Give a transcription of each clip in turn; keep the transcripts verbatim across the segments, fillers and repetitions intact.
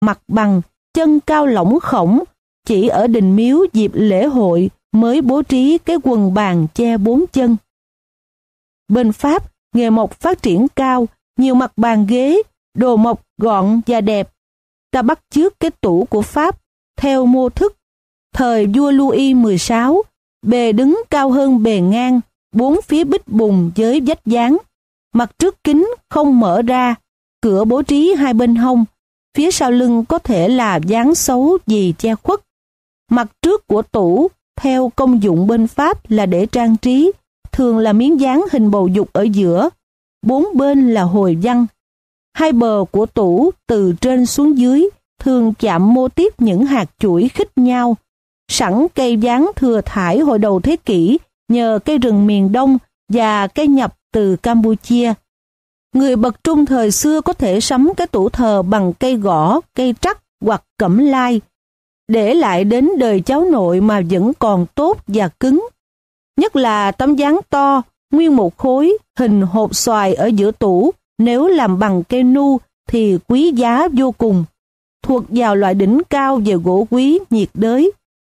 mặt bằng, chân cao lỏng khổng, chỉ ở đình miếu dịp lễ hội mới bố trí cái quần bàn che bốn chân. Bên Pháp, nghề mộc phát triển cao, nhiều mặt bàn ghế, đồ mộc gọn và đẹp. Ta bắt chước cái tủ của Pháp theo mô thức thời vua Louis mười sáu, bề đứng cao hơn bề ngang, bốn phía bích bùng với vách dán, mặt trước kính không mở ra, cửa bố trí hai bên hông, phía sau lưng có thể là dán xấu vì che khuất. Mặt trước của tủ theo công dụng bên Pháp là để trang trí, thường là miếng dán hình bầu dục ở giữa, bốn bên là hồi văn. Hai bờ của tủ từ trên xuống dưới thường chạm mô típ những hạt chuỗi khít nhau. Sẵn cây dán thừa thải hồi đầu thế kỷ nhờ cây rừng miền Đông và cây nhập từ Campuchia. Người bậc trung thời xưa có thể sắm cái tủ thờ bằng cây gõ, cây trắc hoặc cẩm lai, để lại đến đời cháu nội mà vẫn còn tốt và cứng. Nhất là tấm dán to, nguyên một khối, hình hộp xoài ở giữa tủ, nếu làm bằng cây nu thì quý giá vô cùng, thuộc vào loại đỉnh cao về gỗ quý nhiệt đới.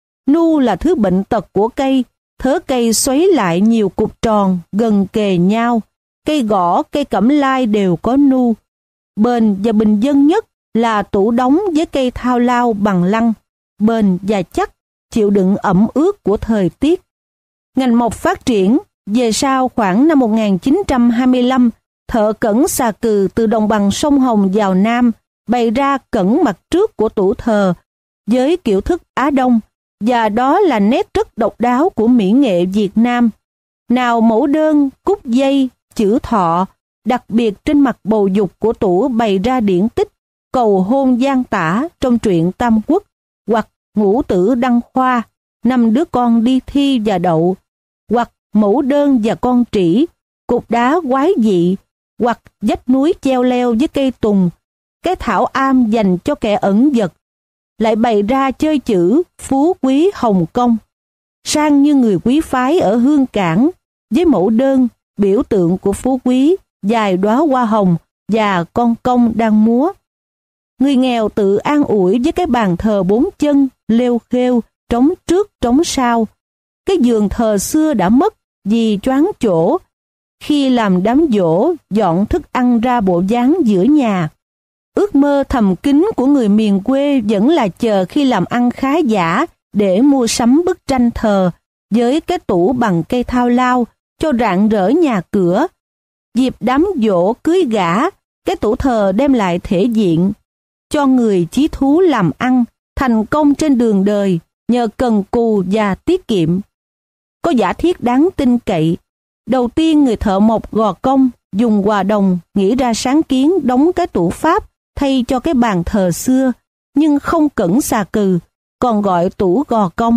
Nu là thứ bệnh tật của cây, thớ cây xoáy lại nhiều cục tròn gần kề nhau. Cây gõ, cây cẩm lai đều có nu. Bền và bình dân nhất là tủ đóng với cây thao lao bằng lăng, bền và chắc, chịu đựng ẩm ướt của thời tiết. Ngành mộc phát triển, về sau khoảng năm một nghìn chín trăm hai mươi lăm, thợ cẩn xà cừ từ đồng bằng sông Hồng vào Nam bày ra cẩn mặt trước của tủ thờ với kiểu thức Á Đông, và đó là nét rất độc đáo của mỹ nghệ Việt Nam. Nào mẫu đơn, cúc dây, chữ thọ, đặc biệt trên mặt bầu dục của tủ bày ra điển tích cầu hôn gian tả trong truyện Tam Quốc, hoặc ngũ tử đăng khoa, năm đứa con đi thi và đậu, hoặc mẫu đơn và con trĩ, cục đá quái dị, hoặc vách núi treo leo với cây tùng, cái thảo am dành cho kẻ ẩn vật, lại bày ra chơi chữ phú quý Hồng Kông, sang như người quý phái ở Hương Cảng, với mẫu đơn, biểu tượng của phú quý, dài đóa hoa hồng và con công đang múa. Người nghèo tự an ủi với cái bàn thờ bốn chân, lêu khêu, trống trước trống sau. Cái giường thờ xưa đã mất vì choáng chỗ, khi làm đám giỗ dọn thức ăn ra bộ dáng giữa nhà. Ước mơ thầm kín của người miền quê vẫn là chờ khi làm ăn khá giả để mua sắm bức tranh thờ với cái tủ bằng cây thao lao cho rạng rỡ nhà cửa. Dịp đám giỗ cưới gả, cái tủ thờ đem lại thể diện cho người chí thú làm ăn, thành công trên đường đời nhờ cần cù và tiết kiệm. Có giả thiết đáng tin cậy. Đầu tiên người thợ mộc Gò Công dùng hòa đồng nghĩ ra sáng kiến đóng cái tủ Pháp thay cho cái bàn thờ xưa, nhưng không cẩn xà cừ, còn gọi tủ Gò Công.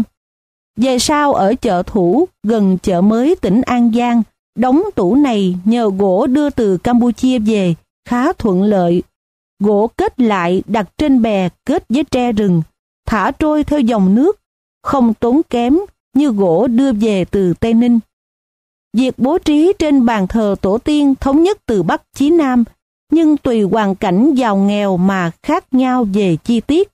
Về sau ở chợ Thủ gần chợ mới tỉnh An Giang, đóng tủ này nhờ gỗ đưa từ Campuchia về khá thuận lợi. Gỗ kết lại đặt trên bè kết với tre rừng, thả trôi theo dòng nước, không tốn kém như gỗ đưa về từ Tây Ninh. Việc bố trí trên bàn thờ tổ tiên thống nhất từ Bắc chí Nam, nhưng tùy hoàn cảnh giàu nghèo mà khác nhau về chi tiết.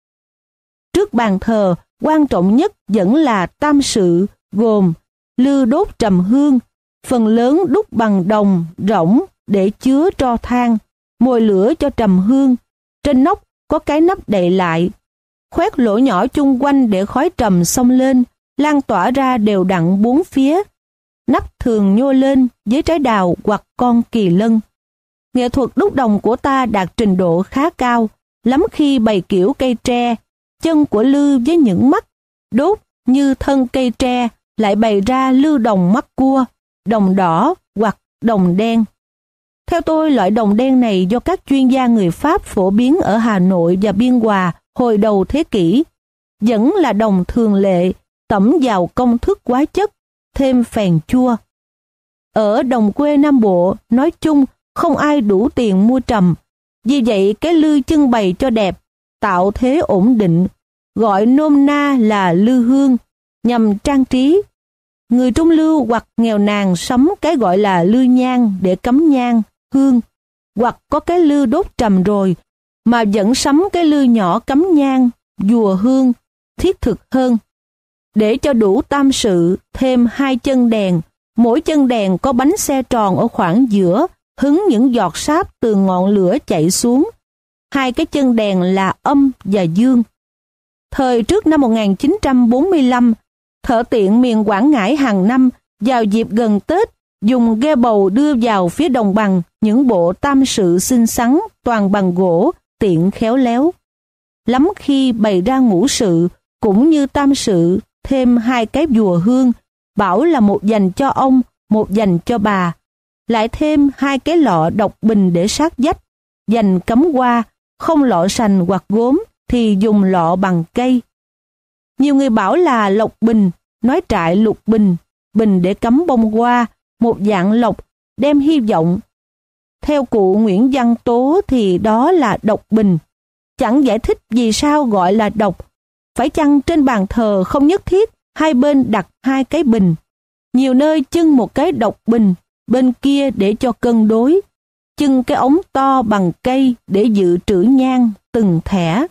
Trước bàn thờ, quan trọng nhất vẫn là tam sự, gồm lư đốt trầm hương, phần lớn đúc bằng đồng, rỗng để chứa tro than, mồi lửa cho trầm hương. Trên nóc có cái nắp đậy lại, khoét lỗ nhỏ chung quanh để khói trầm xông lên, lan tỏa ra đều đặn bốn phía. Nắp thường nhô lên với trái đào hoặc con kỳ lân. Nghệ thuật đúc đồng của ta đạt trình độ khá cao, lắm khi bày kiểu cây tre, chân của lư với những mắt đốt như thân cây tre, lại bày ra lư đồng mắt cua, đồng đỏ hoặc đồng đen. Theo tôi, loại đồng đen này do các chuyên gia người Pháp phổ biến ở Hà Nội và Biên Hòa hồi đầu thế kỷ, vẫn là đồng thường lệ, tẩm vào công thức hóa chất, thêm phèn chua. Ở đồng quê Nam Bộ, nói chung, không ai đủ tiền mua trầm, vì vậy cái lư trưng bày cho đẹp, tạo thế ổn định, gọi nôm na là lư hương, nhằm trang trí. Người trung lưu hoặc nghèo nàn sắm cái gọi là lư nhang để cắm nhang, hương, hoặc có cái lư đốt trầm rồi, mà vẫn sắm cái lư nhỏ cắm nhang, dùa hương, thiết thực hơn. Để cho đủ tam sự, thêm hai chân đèn, mỗi chân đèn có bánh xe tròn ở khoảng giữa, hứng những giọt sáp từ ngọn lửa chạy xuống. Hai cái chân đèn là âm và dương. Thời trước năm một nghìn chín trăm bốn mươi lăm, thợ tiện miền Quảng Ngãi hàng năm vào dịp gần Tết dùng ghe bầu đưa vào phía đồng bằng những bộ tam sự xinh xắn toàn bằng gỗ, tiện khéo léo. Lắm khi bày ra ngũ sự cũng như tam sự, thêm hai cái dùa hương, bảo là một dành cho ông, một dành cho bà. Lại thêm hai cái lọ độc bình để sát vách, dành cắm hoa, không lọ sành hoặc gốm thì dùng lọ bằng cây. Nhiều người bảo là lộc bình, nói trại lục bình, bình để cắm bông hoa, một dạng lộc, đem hy vọng. Theo cụ Nguyễn Văn Tố thì đó là độc bình. Chẳng giải thích vì sao gọi là độc. Phải chăng trên bàn thờ không nhất thiết hai bên đặt hai cái bình. Nhiều nơi chưng một cái độc bình, bên kia để cho cân đối. Chưng cái ống to bằng cây để dự trữ nhang từng thẻ.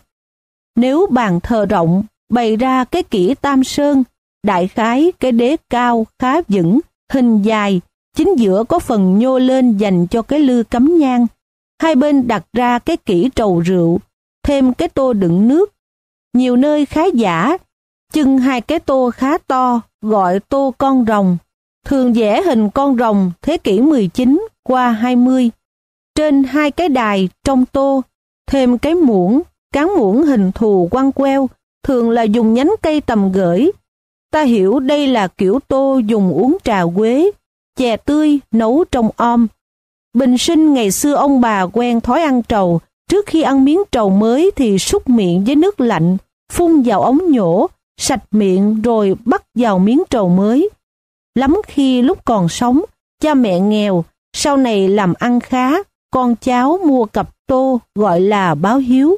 Nếu bàn thờ rộng, bày ra cái kỹ tam sơn, đại khái cái đế cao khá vững, hình dài, chính giữa có phần nhô lên dành cho cái lư cắm nhang. Hai bên đặt ra cái kỹ trầu rượu, thêm cái tô đựng nước. Nhiều nơi khá giả, chưng hai cái tô khá to, gọi tô con rồng. Thường vẽ hình con rồng thế kỷ mười chín qua hai mươi. Trên hai cái đài trong tô, thêm cái muỗng, cán muỗng hình thù quăng queo, thường là dùng nhánh cây tầm gửi. Ta hiểu đây là kiểu tô dùng uống trà quế, chè tươi nấu trong om. Bình sinh ngày xưa ông bà quen thói ăn trầu, trước khi ăn miếng trầu mới thì súc miệng với nước lạnh, phun vào ống nhổ, sạch miệng rồi bắt vào miếng trầu mới. Lắm khi lúc còn sống, cha mẹ nghèo, sau này làm ăn khá, con cháu mua cặp tô gọi là báo hiếu.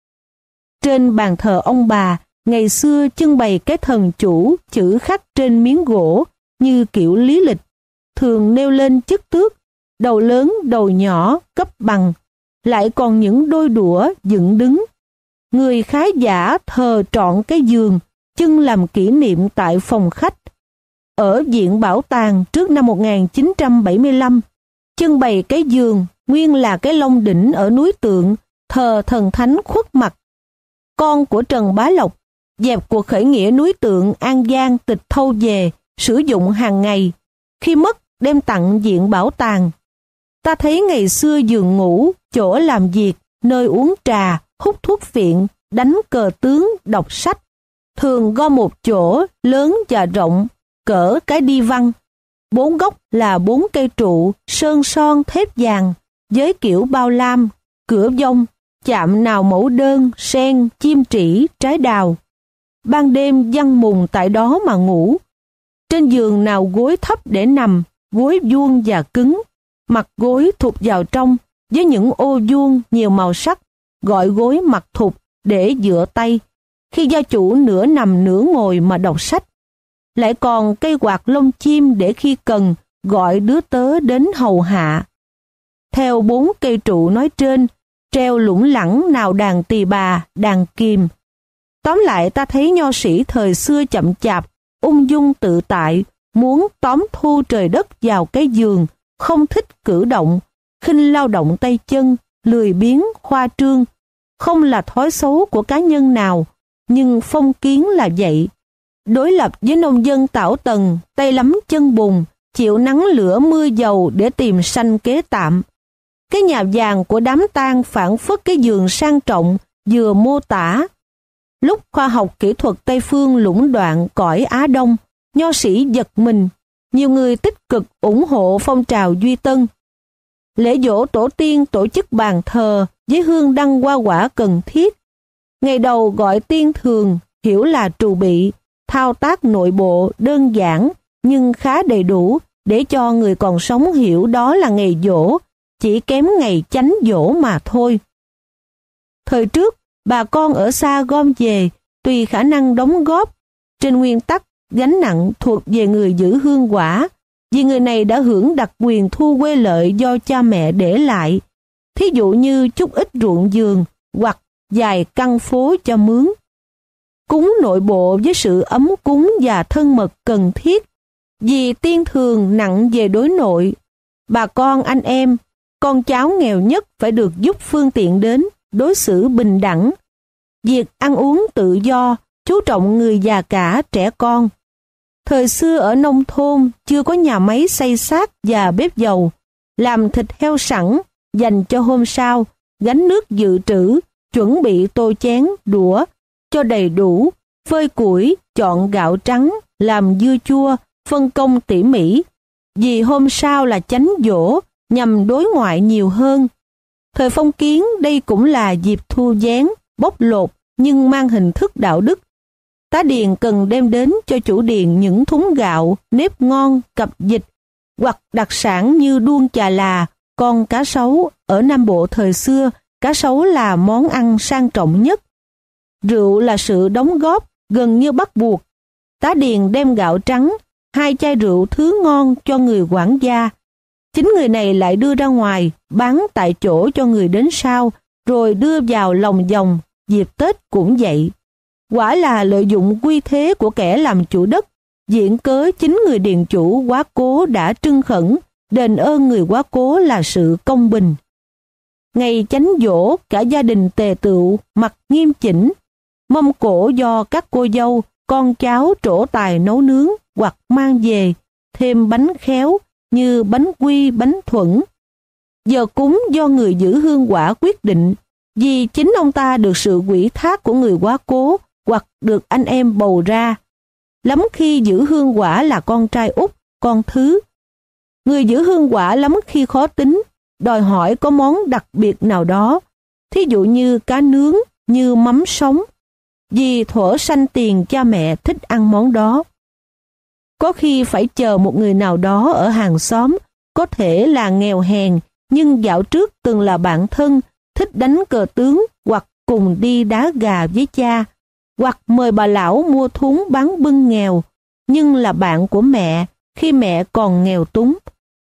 Trên bàn thờ ông bà, ngày xưa trưng bày cái thần chủ chữ khắc trên miếng gỗ như kiểu lý lịch, thường nêu lên chức tước, đầu lớn đầu nhỏ cấp bằng, lại còn những đôi đũa dựng đứng. Người khá giả thờ trọn cái giường, trưng làm kỷ niệm tại phòng khách. Ở Viện Bảo tàng trước năm một nghìn chín trăm bảy mươi lăm, trưng bày cái giường nguyên là cái lông đỉnh ở núi Tượng, thờ thần thánh Khuất Mặt. Con của Trần Bá Lộc, dẹp cuộc khởi nghĩa núi Tượng An Giang tịch thâu về, sử dụng hàng ngày. Khi mất, đem tặng Viện Bảo tàng. Ta thấy ngày xưa giường ngủ, chỗ làm việc, nơi uống trà, hút thuốc phiện, đánh cờ tướng, đọc sách. Thường gom một chỗ, lớn và rộng, cỡ cái đi văn. Bốn góc là bốn cây trụ, sơn son thép vàng, với kiểu bao lam, cửa vông, chạm nào mẫu đơn, sen, chim trĩ, trái đào. Ban đêm giăng mùng tại đó mà ngủ. Trên giường nào gối thấp để nằm, gối vuông và cứng, mặt gối thụt vào trong, với những ô vuông nhiều màu sắc, gọi gối mặt thụt để dựa tay, khi gia chủ nửa nằm nửa ngồi mà đọc sách. Lại còn cây quạt lông chim để khi cần gọi đứa tớ đến hầu hạ. Theo bốn cây trụ nói trên, treo lủng lẳng nào đàn tỳ bà, đàn kìm. Tóm lại ta thấy nho sĩ thời xưa chậm chạp, ung dung tự tại, muốn tóm thu trời đất vào cái giường, không thích cử động, khinh lao động tay chân, lười biếng, khoa trương. Không là thói xấu của cá nhân nào, nhưng phong kiến là vậy. Đối lập với nông dân tảo tần, tay lắm chân bùn, chịu nắng lửa mưa dầu để tìm sanh kế tạm. Cái nhà vàng của đám tang phản phất cái giường sang trọng vừa mô tả. Lúc khoa học kỹ thuật Tây phương lũng đoạn cõi Á Đông, nho sĩ giật mình, nhiều người tích cực ủng hộ phong trào Duy Tân. Lễ dỗ tổ tiên tổ chức bàn thờ với hương đăng hoa quả cần thiết. Ngày đầu gọi tiên thường, hiểu là trù bị, thao tác nội bộ đơn giản nhưng khá đầy đủ để cho người còn sống hiểu đó là ngày dỗ, chỉ kém ngày chánh dỗ mà thôi. Thời trước, bà con ở xa gom về, tùy khả năng đóng góp. Trên nguyên tắc, gánh nặng thuộc về người giữ hương quả, vì người này đã hưởng đặc quyền thu quê lợi do cha mẹ để lại. Thí dụ như chút ít ruộng vườn, hoặc vài căn phố cho mướn. Cúng nội bộ với sự ấm cúng và thân mật cần thiết, vì tiên thường nặng về đối nội. Bà con anh em, con cháu nghèo nhất phải được giúp phương tiện đến, đối xử bình đẳng. Việc ăn uống tự do, chú trọng người già cả trẻ con. Thời xưa ở nông thôn chưa có nhà máy xay xác và bếp dầu, làm thịt heo sẵn, dành cho hôm sau, gánh nước dự trữ, chuẩn bị tô chén, đũa, cho đầy đủ, phơi củi, chọn gạo trắng, làm dưa chua, phân công tỉ mỉ. Vì hôm sau là chánh giỗ, nhằm đối ngoại nhiều hơn. Thời phong kiến đây cũng là dịp thu vén, bóc lột, nhưng mang hình thức đạo đức. Tá điền cần đem đến cho chủ điền những thúng gạo, nếp ngon, cặp vịt, hoặc đặc sản như đuông chà là, con cá sấu. Ở Nam Bộ thời xưa, cá sấu là món ăn sang trọng nhất. Rượu là sự đóng góp gần như bắt buộc. Tá điền đem gạo trắng, hai chai rượu thứ ngon cho người quản gia. Chính người này lại đưa ra ngoài, bán tại chỗ cho người đến sau, rồi đưa vào lòng vòng. Dịp Tết cũng vậy. Quả là lợi dụng uy thế của kẻ làm chủ đất, diện cớ chính người điền chủ quá cố đã trưng khẩn, đền ơn người quá cố là sự công bình. Ngày chánh giỗ, cả gia đình tề tựu, mặc nghiêm chỉnh, mâm cỗ do các cô dâu, con cháu trổ tài nấu nướng hoặc mang về, thêm bánh khéo như bánh quy, bánh thuẫn. Giờ cúng do người giữ hương quả quyết định, vì chính ông ta được sự ủy thác của người quá cố hoặc được anh em bầu ra. Lắm khi giữ hương quả là con trai út, con thứ. Người giữ hương quả lắm khi khó tính, đòi hỏi có món đặc biệt nào đó, thí dụ như cá nướng, như mắm sống, vì thuở sanh tiền cha mẹ thích ăn món đó. Có khi phải chờ một người nào đó ở hàng xóm, có thể là nghèo hèn, nhưng dạo trước từng là bạn thân, thích đánh cờ tướng hoặc cùng đi đá gà với cha, hoặc mời bà lão mua thúng bán bưng nghèo, nhưng là bạn của mẹ khi mẹ còn nghèo túng.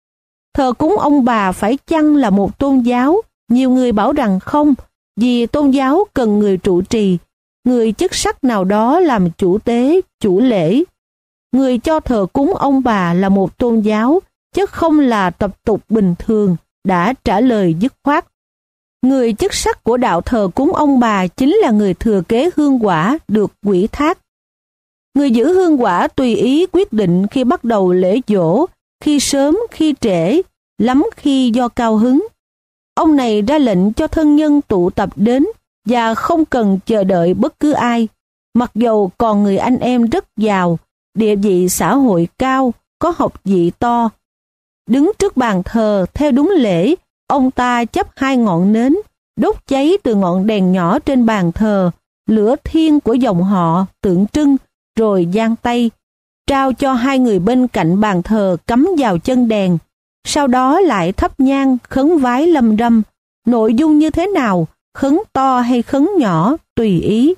Thờ cúng ông bà phải chăng là một tôn giáo? Nhiều người bảo rằng không, vì tôn giáo cần người trụ trì, người chức sắc nào đó làm chủ tế, chủ lễ. Người cho thờ cúng ông bà là một tôn giáo, chứ không là tập tục bình thường, đã trả lời dứt khoát. Người chức sắc của đạo thờ cúng ông bà chính là người thừa kế hương quả được ủy thác. Người giữ hương quả tùy ý quyết định khi bắt đầu lễ giỗ, khi sớm, khi trễ, lắm khi do cao hứng. Ông này ra lệnh cho thân nhân tụ tập đến và không cần chờ đợi bất cứ ai. Mặc dầu còn người anh em rất giàu, địa vị xã hội cao, có học vị to. Đứng trước bàn thờ theo đúng lễ, ông ta chấp hai ngọn nến, đốt cháy từ ngọn đèn nhỏ trên bàn thờ, lửa thiêng của dòng họ tượng trưng, rồi giang tay, trao cho hai người bên cạnh bàn thờ cắm vào chân đèn. Sau đó lại thắp nhang khấn vái lâm râm, nội dung như thế nào, khấn to hay khấn nhỏ, tùy ý.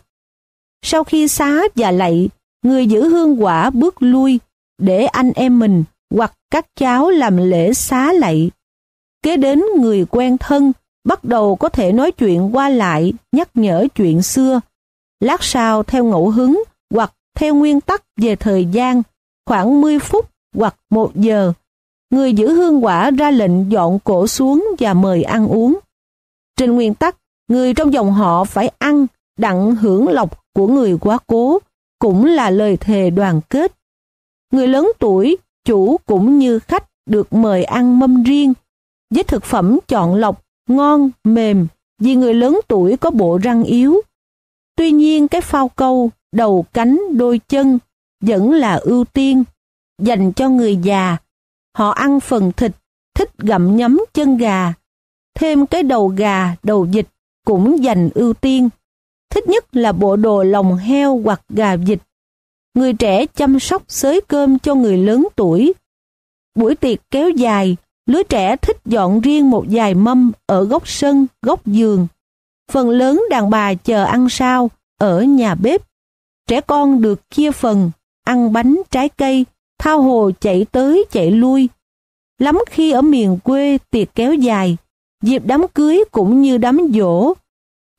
Sau khi xá và lạy, người giữ hương quả bước lui, để anh em mình hoặc các cháu làm lễ xá lạy. Kế đến người quen thân, bắt đầu có thể nói chuyện qua lại, nhắc nhở chuyện xưa. Lát sau theo ngẫu hứng hoặc theo nguyên tắc về thời gian, khoảng mười phút hoặc một giờ, người giữ hương quả ra lệnh dọn cỗ xuống và mời ăn uống. Trên nguyên tắc, người trong dòng họ phải ăn, đặng hưởng lộc của người quá cố, cũng là lời thề đoàn kết. Người lớn tuổi, chủ cũng như khách được mời ăn mâm riêng, với thực phẩm chọn lọc, ngon, mềm, vì người lớn tuổi có bộ răng yếu. Tuy nhiên cái phao câu, đầu cánh, đôi chân vẫn là ưu tiên, dành cho người già. Họ ăn phần thịt, thích gặm nhấm chân gà. Thêm cái đầu gà, đầu vịt cũng dành ưu tiên. Thích nhất là bộ đồ lòng heo hoặc gà vịt. Người trẻ chăm sóc xới cơm cho người lớn tuổi. Buổi tiệc kéo dài, lứa trẻ thích dọn riêng một vài mâm ở góc sân, góc giường. Phần lớn đàn bà chờ ăn sau, ở nhà bếp. Trẻ con được chia phần, ăn bánh, trái cây, thao hồ chạy tới chạy lui. Lắm khi ở miền quê tiệc kéo dài, dịp đám cưới cũng như đám giỗ.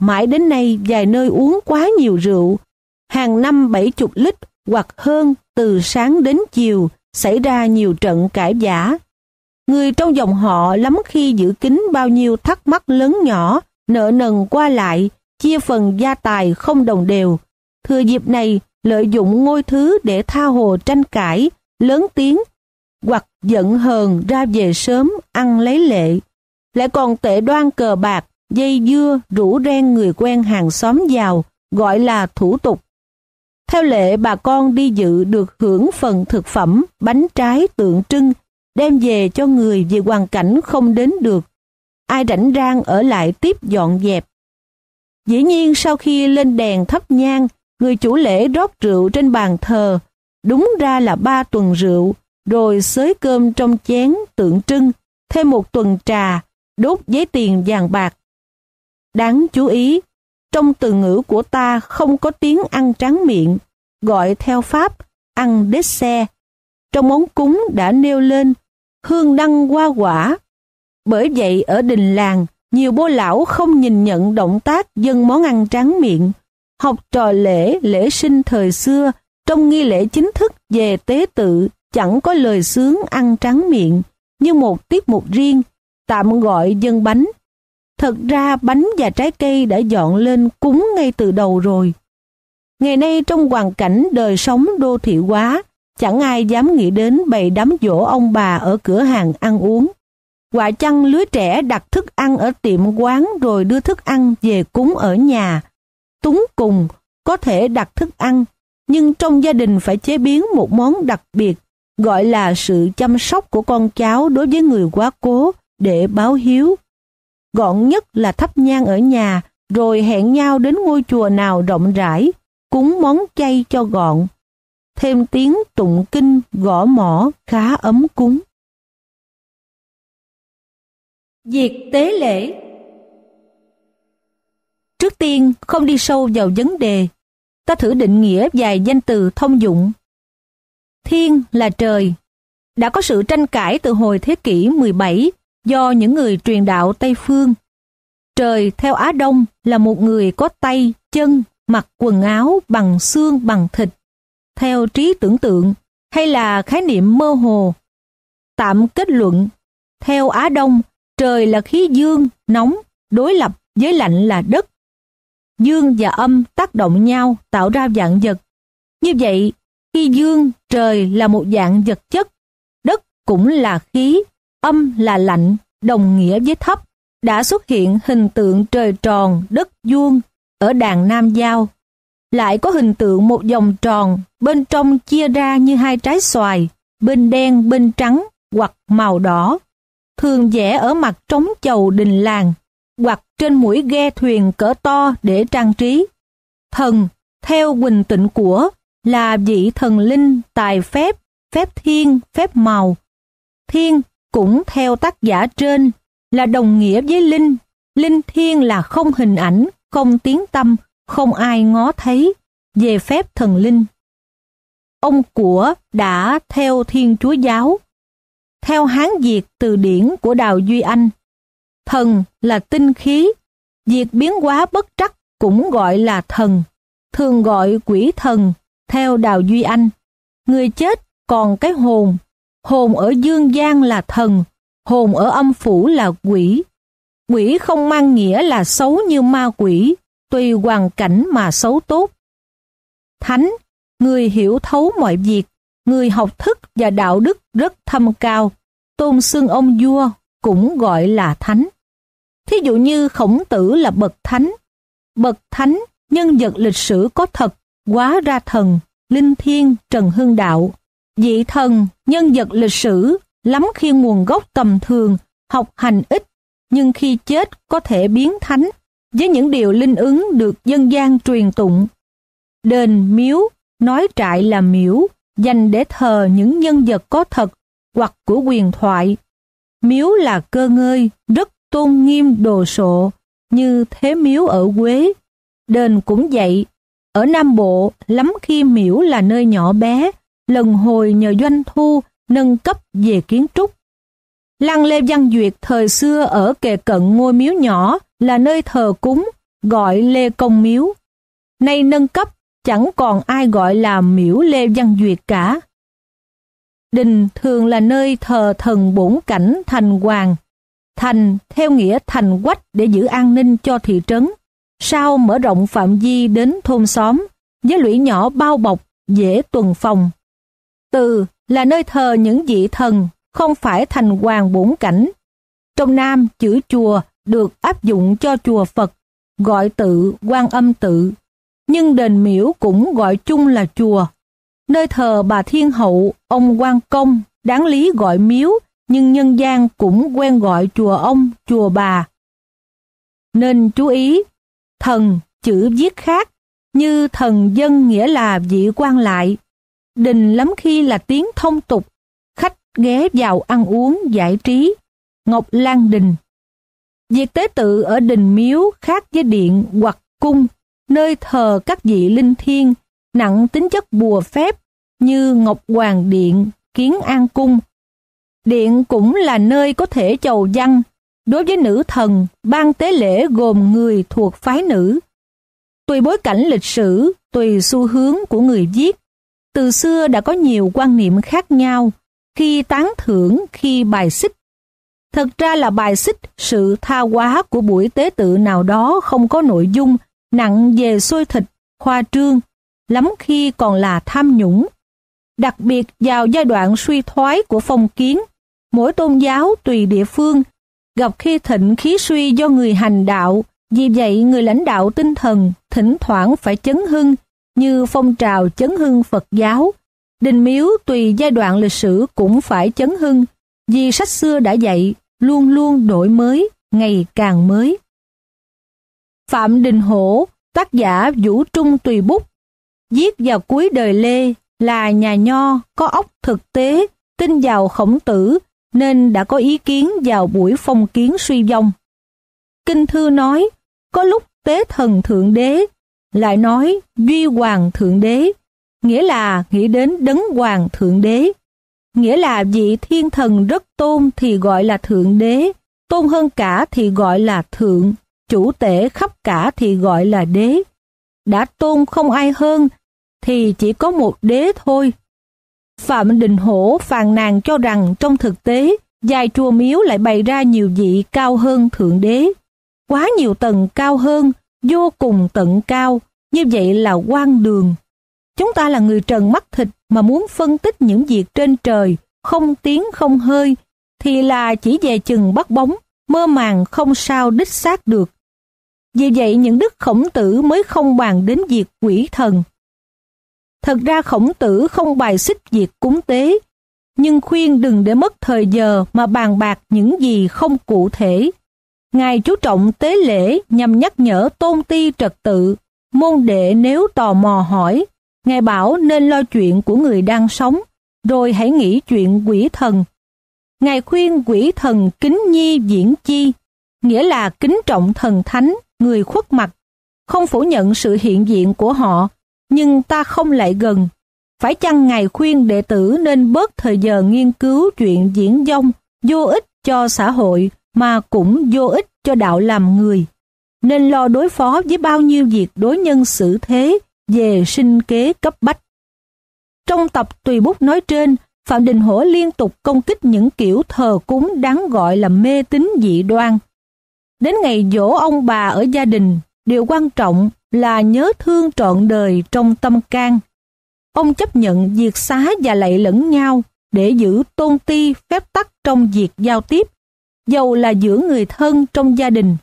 mãi đến nay vài nơi uống quá nhiều rượu, hàng năm bảy chục lít hoặc hơn từ sáng đến chiều, xảy ra nhiều trận cãi vã. Người trong dòng họ lắm khi giữ kín bao nhiêu thắc mắc lớn nhỏ, nợ nần qua lại, chia phần gia tài không đồng đều. Thừa dịp này, lợi dụng ngôi thứ để tha hồ tranh cãi, lớn tiếng, hoặc giận hờn ra về sớm ăn lấy lệ. Lại còn tệ đoan cờ bạc, dây dưa, rủ ren người quen hàng xóm vào, gọi là thủ tục. Theo lệ, bà con đi dự được hưởng phần thực phẩm, bánh trái tượng trưng, đem về cho người vì hoàn cảnh không đến được. Ai rảnh rang ở lại tiếp dọn dẹp. Dĩ nhiên sau khi lên đèn thắp nhang, người chủ lễ rót rượu trên bàn thờ, đúng ra là ba tuần rượu, rồi xới cơm trong chén tượng trưng, thêm một tuần trà, đốt giấy tiền vàng bạc. Đáng chú ý, trong từ ngữ của ta không có tiếng ăn tráng miệng, gọi theo Pháp, ăn dessert. Trong món cúng đã nêu lên, hương đăng hoa quả. Bởi vậy ở đình làng, nhiều bô lão không nhìn nhận động tác dâng món ăn tráng miệng. Học trò lễ, lễ sinh thời xưa, trong nghi lễ chính thức về tế tự, chẳng có lời xướng ăn tráng miệng, như một tiết mục riêng, tạm gọi dâng bánh. Thật ra bánh và trái cây đã dọn lên cúng ngay từ đầu rồi. Ngày nay trong hoàn cảnh đời sống đô thị hóa, chẳng ai dám nghĩ đến bày đám giỗ ông bà ở cửa hàng ăn uống. Quả chăng lứa trẻ đặt thức ăn ở tiệm quán rồi đưa thức ăn về cúng ở nhà. Túng cùng có thể đặt thức ăn, nhưng trong gia đình phải chế biến một món đặc biệt, gọi là sự chăm sóc của con cháu đối với người quá cố để báo hiếu. Gọn nhất là thắp nhang ở nhà, rồi hẹn nhau đến ngôi chùa nào rộng rãi, cúng món chay cho gọn. Thêm tiếng tụng kinh, gõ mõ khá ấm cúng. Việc tế lễ. Trước tiên, không đi sâu vào vấn đề, ta thử định nghĩa vài danh từ thông dụng. Thiên là trời. Đã có sự tranh cãi từ hồi thế kỷ mười bảy do những người truyền đạo Tây Phương. Trời theo Á Đông là một người có tay, chân, mặc quần áo bằng xương bằng thịt, theo trí tưởng tượng hay là khái niệm mơ hồ. Tạm kết luận, theo Á Đông, trời là khí dương, nóng, đối lập với lạnh là đất. Dương và âm tác động nhau tạo ra vạn vật. Như vậy, khi dương, trời là một dạng vật chất, đất cũng là khí, âm là lạnh, đồng nghĩa với thấp. Đã xuất hiện hình tượng trời tròn, đất vuông ở đàn Nam Giao. Lại có hình tượng một vòng tròn, bên trong chia ra như hai trái xoài, bên đen bên trắng hoặc màu đỏ. Thường vẽ ở mặt trống chầu đình làng, hoặc trên mũi ghe thuyền cỡ to để trang trí. Thần, theo Huỳnh Tịnh Của, là vị thần linh, tài phép, phép thiên, phép màu. Thiên cũng theo tác giả trên, là đồng nghĩa với linh. Linh thiên là không hình ảnh, không tiếng tăm, không ai ngó thấy, về phép thần linh. Ông Của đã theo Thiên Chúa giáo. Theo Hán Việt từ điển của Đào Duy Anh, thần là tinh khí, việc biến hóa bất trắc cũng gọi là thần, thường gọi quỷ thần. Theo Đào Duy Anh, người chết còn cái hồn, hồn ở dương gian là thần, hồn ở âm phủ là quỷ. Quỷ không mang nghĩa là xấu như ma quỷ, tùy hoàn cảnh mà xấu tốt. Thánh, người hiểu thấu mọi việc, người học thức và đạo đức rất thâm cao, tôn xưng ông vua cũng gọi là thánh. Thí dụ như Khổng Tử là bậc thánh. Bậc thánh, nhân vật lịch sử có thật, hóa ra thần, linh thiêng Trần Hưng Đạo. Vị thần, nhân vật lịch sử, lắm khi nguồn gốc tầm thường, học hành ít, nhưng khi chết có thể biến thánh, với những điều linh ứng được dân gian truyền tụng. Đền miếu, nói trại là miễu, dành để thờ những nhân vật có thật hoặc của huyền thoại. Miếu là cơ ngơi, rất tôn nghiêm đồ sộ, như thế miếu ở Huế. Đền cũng vậy, ở Nam Bộ lắm khi miễu là nơi nhỏ bé, lần hồi nhờ doanh thu nâng cấp về kiến trúc. Lăng Lê Văn Duyệt thời xưa ở kề cận ngôi miếu nhỏ là nơi thờ cúng, gọi Lê Công Miếu. Nay nâng cấp, chẳng còn ai gọi là miễu Lê Văn Duyệt cả. Đình thường là nơi thờ thần bổn cảnh thành hoàng. Thành theo nghĩa thành quách để giữ an ninh cho thị trấn. Sau mở rộng phạm vi đến thôn xóm, với lũy nhỏ bao bọc, dễ tuần phòng. Từ là nơi thờ những vị thần, không phải thành hoàng bổn cảnh. Trong Nam, chữ chùa được áp dụng cho chùa Phật, gọi tự Quan Âm tự. Nhưng đền miễu cũng gọi chung là chùa. Nơi thờ bà Thiên Hậu, ông Quan Công, đáng lý gọi miếu, nhưng nhân gian cũng quen gọi chùa ông, chùa bà. Nên chú ý, thần chữ viết khác, như thần dân nghĩa là vị quan lại. Đình lắm khi là tiếng thông tục, khách ghé vào ăn uống giải trí. Ngọc Lan Đình. Việc tế tự ở đình miếu khác với điện hoặc cung, nơi thờ các vị linh thiêng, nặng tính chất bùa phép như Ngọc Hoàng Điện, Kiến An Cung. Điện cũng là nơi có thể chầu văn. Đối với nữ thần, ban tế lễ gồm người thuộc phái nữ. Tùy bối cảnh lịch sử, tùy xu hướng của người viết, từ xưa đã có nhiều quan niệm khác nhau, khi tán thưởng, khi bài xích. Thật ra là bài xích sự tha hóa của buổi tế tự nào đó không có nội dung, nặng về xôi thịt, khoa trương, lắm khi còn là tham nhũng. Đặc biệt vào giai đoạn suy thoái của phong kiến, mỗi tôn giáo tùy địa phương, gặp khi thịnh khí suy do người hành đạo, vì vậy người lãnh đạo tinh thần thỉnh thoảng phải chấn hưng, như phong trào chấn hưng Phật giáo. Đình miếu tùy giai đoạn lịch sử cũng phải chấn hưng, vì sách xưa đã dạy, luôn luôn đổi mới, ngày càng mới. Phạm Đình Hổ, tác giả Vũ Trung Tùy Bút, viết vào cuối đời Lê, là nhà nho, có óc thực tế, tin vào Khổng Tử, nên đã có ý kiến vào buổi phong kiến suy vong. Kinh thư nói, có lúc tế thần Thượng Đế, lại nói duy hoàng Thượng Đế, nghĩa là nghĩ đến đấng hoàng Thượng Đế. Nghĩa là vị thiên thần rất tôn thì gọi là Thượng Đế, tôn hơn cả thì gọi là Thượng, chủ tể khắp cả thì gọi là Đế. Đã tôn không ai hơn thì chỉ có một đế thôi. Phạm Đình Hổ phàn nàn cho rằng trong thực tế, vài chùa miếu lại bày ra nhiều vị cao hơn Thượng Đế. Quá nhiều tầng cao hơn, vô cùng tận cao, như vậy là hoang đường. Chúng ta là người trần mắt thịt mà muốn phân tích những việc trên trời, không tiếng không hơi, thì là chỉ về chừng bắt bóng, mơ màng không sao đích xác được. Vì vậy những đức Khổng Tử mới không bàn đến việc quỷ thần. Thật ra Khổng Tử không bài xích việc cúng tế, nhưng khuyên đừng để mất thời giờ mà bàn bạc những gì không cụ thể. Ngài chú trọng tế lễ nhằm nhắc nhở tôn ti trật tự, môn đệ nếu tò mò hỏi, Ngài bảo nên lo chuyện của người đang sống, rồi hãy nghĩ chuyện quỷ thần. Ngài khuyên quỷ thần kính nhi viễn chi, nghĩa là kính trọng thần thánh, người khuất mặt, không phủ nhận sự hiện diện của họ, nhưng ta không lại gần. Phải chăng Ngài khuyên đệ tử nên bớt thời giờ nghiên cứu chuyện diễn vong, vô ích cho xã hội mà cũng vô ích cho đạo làm người, nên lo đối phó với bao nhiêu việc đối nhân xử thế về sinh kế cấp bách. Trong tập Tùy Bút nói trên, Phạm Đình Hổ liên tục công kích những kiểu thờ cúng đáng gọi là mê tín dị đoan. Đến ngày giỗ ông bà ở gia đình, điều quan trọng là nhớ thương trọn đời trong tâm can. Ông chấp nhận việc xá và lạy lẫn nhau để giữ tôn ti phép tắc trong việc giao tiếp, dầu là giữa người thân trong gia đình.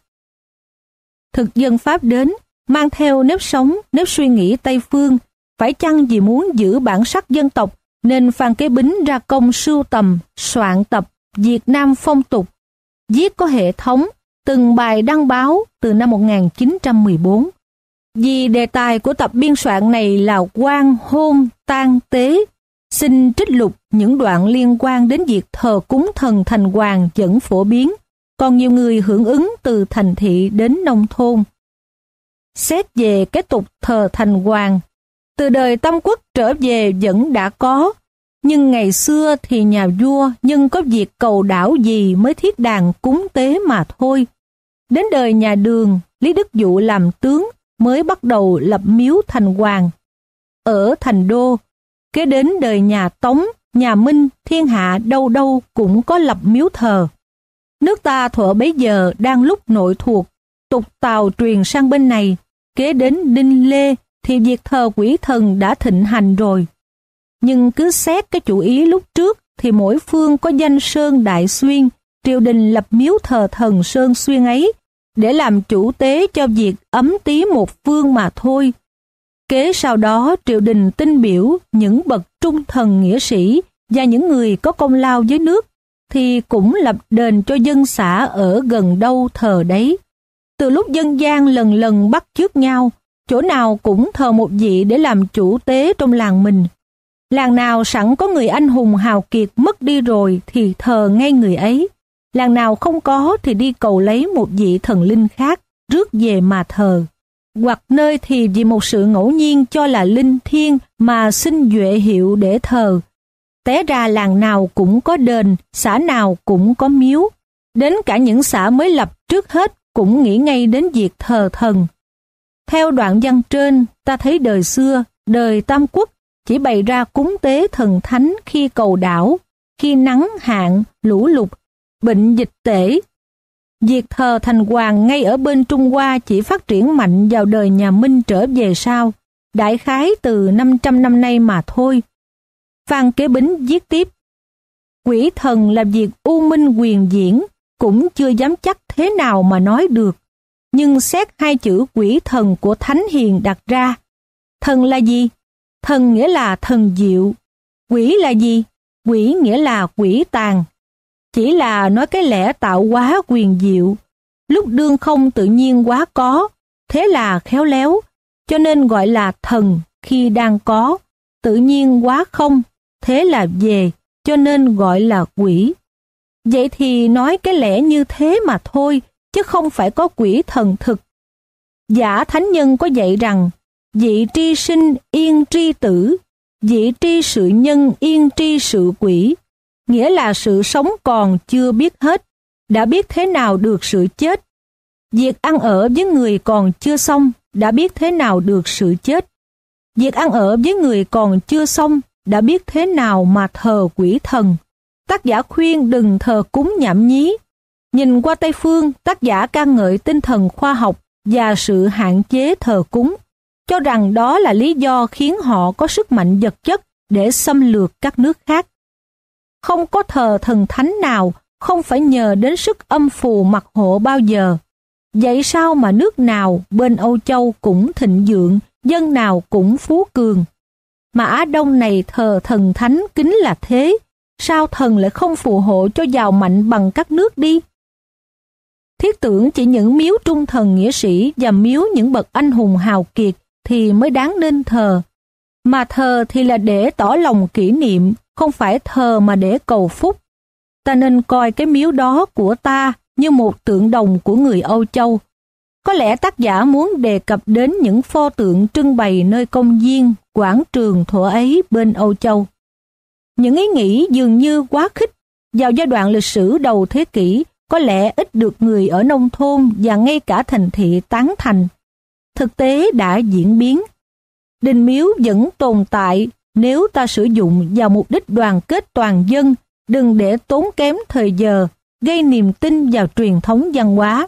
Thực dân Pháp đến, mang theo nếp sống, nếp suy nghĩ Tây phương, phải chăng vì muốn giữ bản sắc dân tộc nên Phan Kế Bính ra công sưu tầm, soạn tập Việt Nam phong tục, viết có hệ thống, từng bài đăng báo từ năm một nghìn chín trăm mười bốn. Vì đề tài của tập biên soạn này là quan hôn tang tế, xin trích lục những đoạn liên quan đến việc thờ cúng thần thành hoàng vẫn phổ biến, còn nhiều người hưởng ứng từ thành thị đến nông thôn. Xét về cái tục thờ thành hoàng, từ đời Tam Quốc trở về vẫn đã có, nhưng ngày xưa thì nhà vua nhưng có việc cầu đảo gì mới thiết đàn cúng tế mà thôi. Đến đời nhà Đường, Lý Đức Dụ làm tướng mới bắt đầu lập miếu thành hoàng ở thành đô. Kế đến đời nhà Tống, nhà Minh, thiên hạ đâu đâu cũng có lập miếu thờ. Nước ta thuở bấy giờ đang lúc nội thuộc, tục Tào truyền sang bên này. Kế đến Đinh Lê thì việc thờ quỷ thần đã thịnh hành rồi. Nhưng cứ xét cái chủ ý lúc trước thì mỗi phương có danh Sơn Đại Xuyên, triều đình lập miếu thờ thần Sơn Xuyên ấy để làm chủ tế cho việc ấm tí một phương mà thôi. Kế sau đó triều đình tin biểu những bậc trung thần nghĩa sĩ và những người có công lao với nước thì cũng lập đền cho dân xã ở gần đâu thờ đấy. Từ lúc dân gian lần lần bắt chước nhau, chỗ nào cũng thờ một vị để làm chủ tế trong làng mình. Làng nào sẵn có người anh hùng hào kiệt mất đi rồi thì thờ ngay người ấy. Làng nào không có thì đi cầu lấy một vị thần linh khác, rước về mà thờ. Hoặc nơi thì vì một sự ngẫu nhiên cho là linh thiêng mà xin duệ hiệu để thờ. Té ra làng nào cũng có đền, xã nào cũng có miếu. Đến cả những xã mới lập trước hết cũng nghĩ ngay đến việc thờ thần. Theo đoạn văn trên, ta thấy đời xưa, đời Tam Quốc chỉ bày ra cúng tế thần thánh khi cầu đảo, khi nắng hạn, lũ lụt, bệnh dịch tễ. Việc thờ thành hoàng ngay ở bên Trung Hoa chỉ phát triển mạnh vào đời nhà Minh trở về sau, đại khái từ năm trăm năm nay mà thôi. Phan Kế Bính viết tiếp: quỷ thần là việc u minh huyền diễn, cũng chưa dám chắc thế nào mà nói được. Nhưng xét hai chữ quỷ thần của Thánh Hiền đặt ra. Thần là gì? Thần nghĩa là thần diệu. Quỷ là gì? Quỷ nghĩa là quỷ tàn. Chỉ là nói cái lẽ tạo hóa quyền diệu. Lúc đương không tự nhiên quá có, thế là khéo léo, cho nên gọi là thần khi đang có. Tự nhiên quá không, thế là về, cho nên gọi là quỷ. Vậy thì nói cái lẽ như thế mà thôi, chứ không phải có quỷ thần thực. Giả thánh nhân có dạy rằng, vị tri sinh yên tri tử, vị tri sự nhân yên tri sự quỷ, nghĩa là sự sống còn chưa biết hết, đã biết thế nào được sự chết. Việc ăn ở với người còn chưa xong, đã biết thế nào được sự chết. Việc ăn ở với người còn chưa xong, đã biết thế nào mà thờ quỷ thần. Tác giả khuyên đừng thờ cúng nhảm nhí. Nhìn qua Tây Phương, tác giả ca ngợi tinh thần khoa học và sự hạn chế thờ cúng, cho rằng đó là lý do khiến họ có sức mạnh vật chất để xâm lược các nước khác. Không có thờ thần thánh nào không phải nhờ đến sức âm phù mặc hộ bao giờ. Vậy sao mà nước nào bên Âu Châu cũng thịnh vượng, dân nào cũng phú cường? Mà Á Đông này thờ thần thánh kính là thế, sao thần lại không phù hộ cho giàu mạnh bằng các nước đi? Thiết tưởng chỉ những miếu trung thần nghĩa sĩ và miếu những bậc anh hùng hào kiệt thì mới đáng nên thờ. Mà thờ thì là để tỏ lòng kỷ niệm, không phải thờ mà để cầu phúc. Ta nên coi cái miếu đó của ta như một tượng đồng của người Âu Châu. Có lẽ tác giả muốn đề cập đến những pho tượng trưng bày nơi công viên, quảng trường thuở ấy bên Âu Châu. Những ý nghĩ dường như quá khích vào giai đoạn lịch sử đầu thế kỷ có lẽ ít được người ở nông thôn và ngay cả thành thị tán thành. Thực tế đã diễn biến. Đình miếu vẫn tồn tại nếu ta sử dụng vào mục đích đoàn kết toàn dân, đừng để tốn kém thời giờ, gây niềm tin vào truyền thống văn hóa.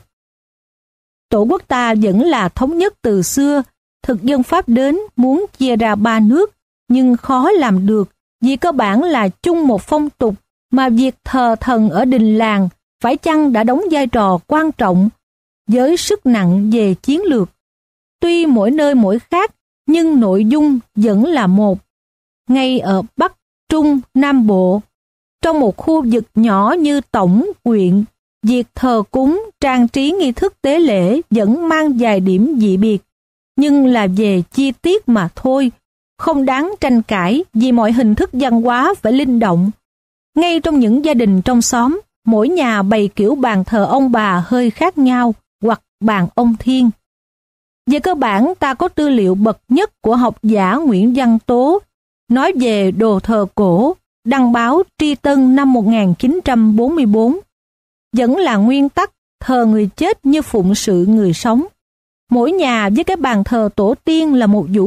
Tổ quốc ta vẫn là thống nhất từ xưa, thực dân Pháp đến muốn chia ra ba nước, nhưng khó làm được vì cơ bản là chung một phong tục, mà việc thờ thần ở đình làng phải chăng đã đóng vai trò quan trọng với sức nặng về chiến lược. Tuy mỗi nơi mỗi khác, nhưng nội dung vẫn là một. Ngay ở Bắc, Trung, Nam Bộ, trong một khu vực nhỏ như tổng, huyện, việc thờ cúng, trang trí nghi thức tế lễ vẫn mang vài điểm dị biệt, nhưng là về chi tiết mà thôi, không đáng tranh cãi vì mọi hình thức văn hóa phải linh động. Ngay trong những gia đình trong xóm, mỗi nhà bày kiểu bàn thờ ông bà hơi khác nhau hoặc bàn ông Thiên. Về cơ bản ta có tư liệu bậc nhất của học giả Nguyễn Văn Tố nói về đồ thờ cổ, đăng báo Tri Tân năm một nghìn chín trăm bốn mươi bốn. Vẫn là nguyên tắc thờ người chết như phụng sự người sống. Mỗi nhà với cái bàn thờ tổ tiên là một vũ